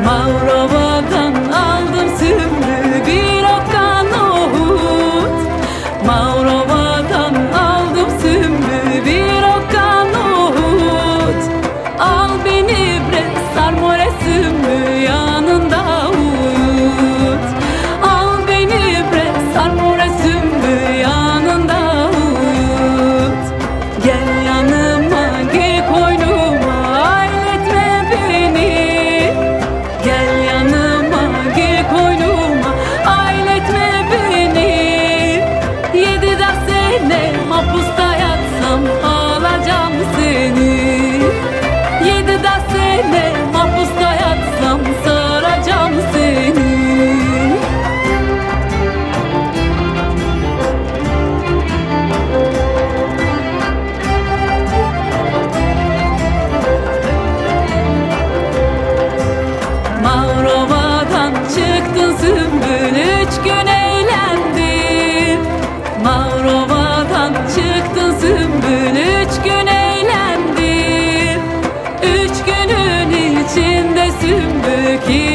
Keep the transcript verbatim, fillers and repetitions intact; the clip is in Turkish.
Mavrova'dan aldım sümbül bir okka nohut. Mavrova'dan aldım sümbül bir okka nohut. Al beni bre sarmore sümbül yanında uyut. Al beni bre sarmore sümbül yanında uyut. Gel yanıma gel koynuma ailetme beni. Gel yanıma gel koynuma ailetme beni. Yedi de sene mahpusta yatsam alacağım seni. Yedi de sene mahpusta yatsam saracağım seni. Mavrova'dan çıktın sümbül üç gün eğlendim. Mavrova'dan çıktın sümbül üç gün eğlendim. Üç günün içinde sümbül ki